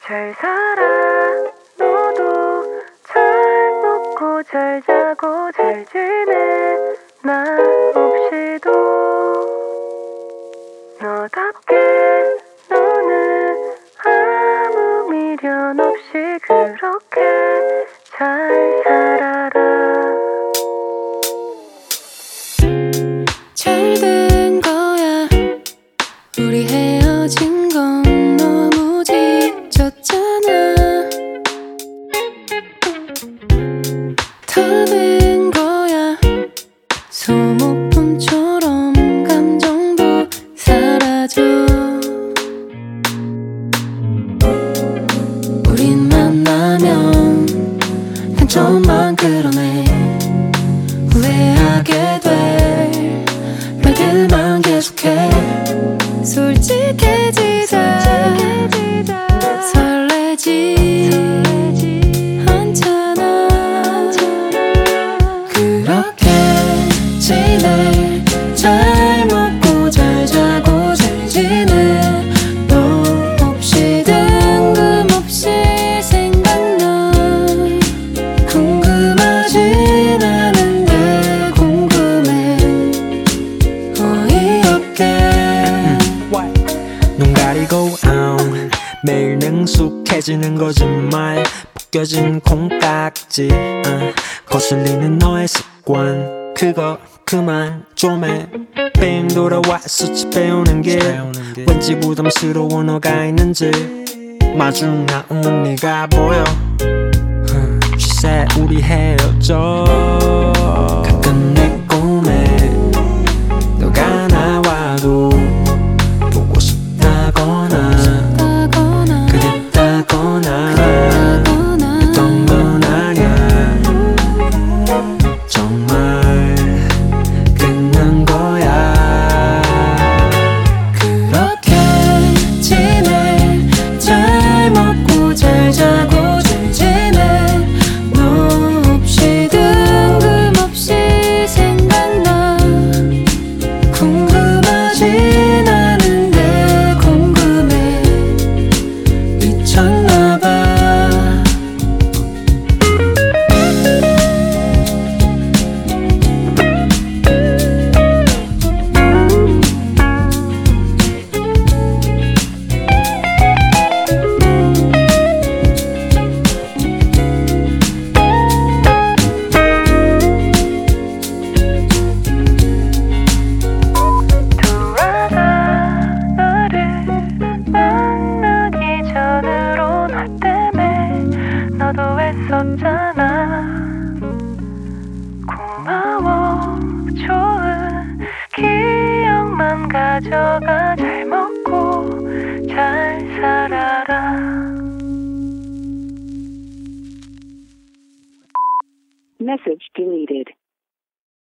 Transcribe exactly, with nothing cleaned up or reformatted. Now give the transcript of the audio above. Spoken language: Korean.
잘 살아 너도 잘 먹고 잘 자고 잘 지내 나 없이도 너답게 너는 아무 미련 없이 그렇게 잘 살아라. 잘 된 거야. 우리 헤어진 건 너무 지쳤잖아. 다 된 거야. 소모품처럼 감정도 사라져. 우린 만나면 한쪽만 그러네. 후회하게 될 말들만 계속해. 솔직해지자, 설레지 않잖아. 그렇게 지내. 잘 먹고 잘 자고 잘 지내. 너 없이 뜬금없이 생각나. 궁금하진 않은데 궁금해. 어이없게 눈 가리고 um, 매일 능숙해지는 거짓말. 벗겨진 콩깍지 uh, 거슬리는 너의 습관. 그거 그만 좀 해. 뺑 돌아와 수치 배우는 길. 왠지 부담스러워 너가 있는지. 마중 나온 네가 보여. She said 우리 헤어져. 가끔 내 꿈에 너가 나와도 보고 싶다거나 그립다거나 했던 건 아냐. 정말 끝난 거야. 그렇게 지내. 잘 먹고 잘 자고 잘 지내. 너 없이 뜬금없이 생각나. 궁금하진 않은데 궁금해. 미쳤나봐. 돌아가 너를 만나기 전으로 나 때문에 너도 애썼잖아. 고마워. 좋은 기억만 가져가. 잘 먹고 잘 살아라. Message deleted.